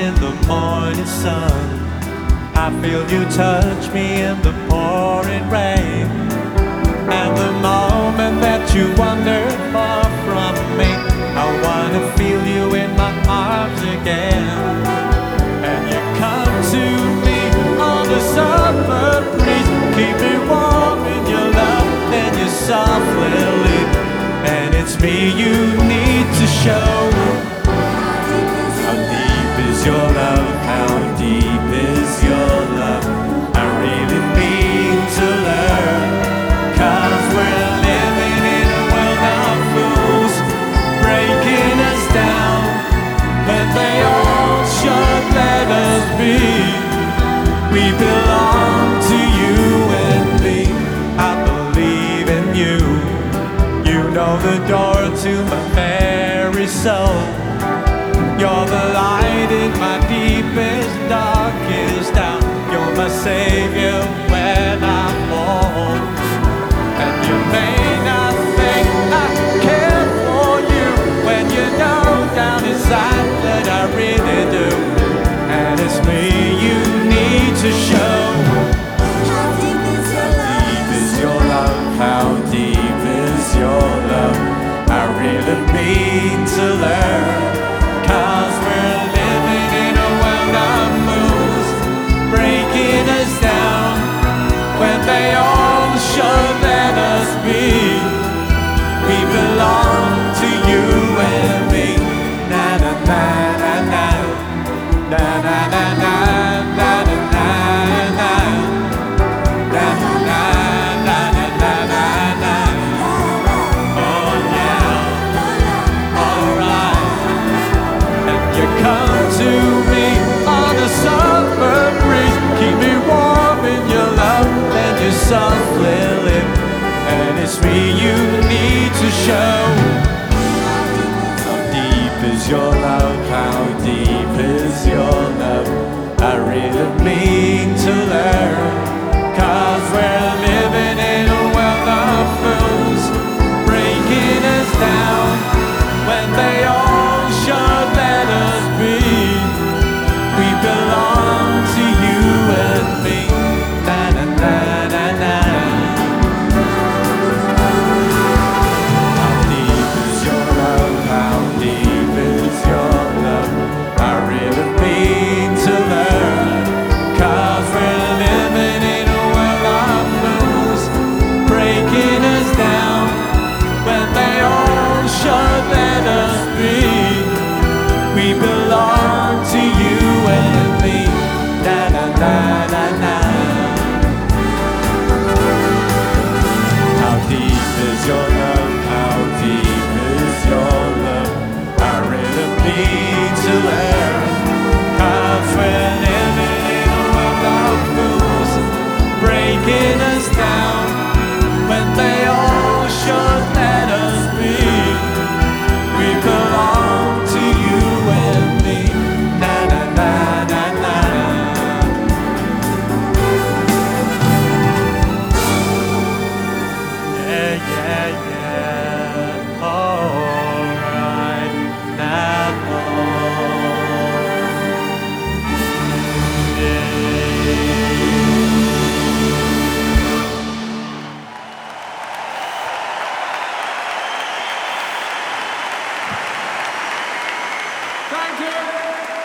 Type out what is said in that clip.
in the morning sun. I feel you touch me in the pouring rain. And the moment that you wander far from me, I wanna feel you in my arms again. And you come to me on the summer breeze, keep me warm in your love, then you softly leave. And it's me you need to show. How deep is your love? How deep is your love? I really need to learn. 'Cause we're living in a world of fools, breaking us down, but they all should let us be. We belong to you and me. I believe in you. You know the door to my very soul. You're the light in my deepest, darkest hour. You're my savior when I fall. And you may not think I care for you, when you know down inside that I really do. And it's me you need to show. How deep is your love? Deep is your love? How deep is your love? I really mean to learn. 'Cause we're living in a world of moves, breaking us down, when they all should let us be. We belong to you and me. Na na na na na, na na na na, na na na na, na na na na na na na. Oh yeah, alright. And you come to me on a summer breeze, keep me warm in your love, and you softly live. And it's me you need to show. How deep is your love? How deep